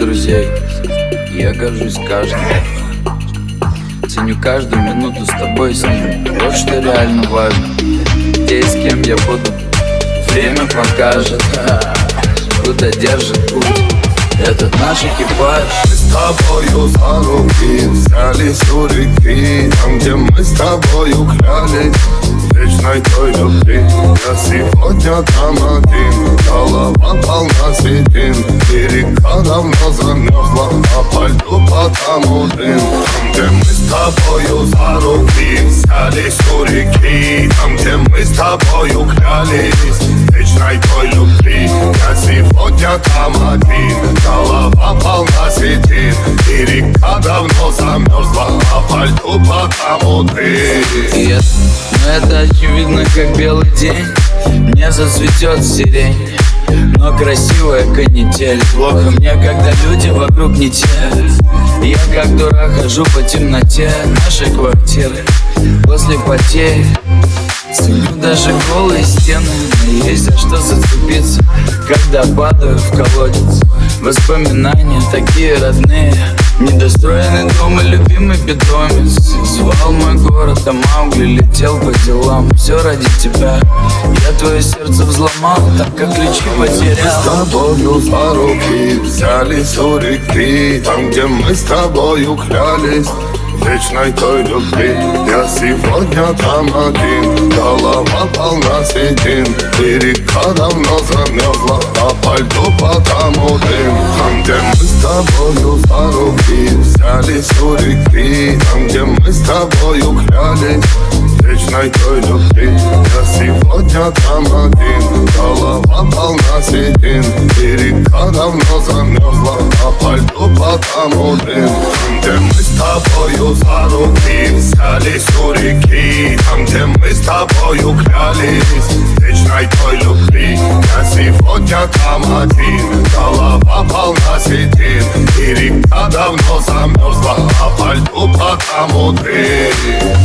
друзей, и я горжусь каждым. Ценю каждую минуту с тобой, с ним. Вот что реально важно. Где и с кем я буду, время покажет, куда держит путь этот наш экипаж. Мы с тобою за руки взялись у реки, там, где мы с тобою клялись вечной той любви. Я сегодня там один, голова полна седин, и река давно замерзла, а по льду потому дым. Там, где мы с тобою за руки взялись у реки, там, где мы с тобою клялись вечной той любви. Я сегодня там один, голова полна седин, и река давно замерзла, а по льду потому дым. Но это очевидно, как белый день. Мне зацветет сирень, но красивая канитель. Плохо мне, когда люди вокруг не те. Я как дурак хожу по темноте нашей квартиры после потерь. Ценю даже голые стены, но есть за что зацепиться, когда падаю в колодец. Воспоминания такие родные, недостроенный дом и любимый питомец. Звал мой город, а Маугли летел по делам. Все ради тебя, я твое сердце взломал, так как ключи потерял. Мы с тобою за руки взялись у реки, там, где мы с тобою клялись вечной той любви. Я сегодня там один, голова полна седин, и река давно замерзла, а по льду потому дым. Там, где мы с тобою за руки взялись у реки, там, где мы с тобою клялись вечной той любви. Я сегодня там один, голова полна седин, и река давно замерзла, а по льду потому дым. Там, где мы с тобою за руки взялись у реки, там, где мы с тобою клялись вечной той любви. Я сегодня там один, голова полна седин, и река давно замерзла, а по льду потому дым.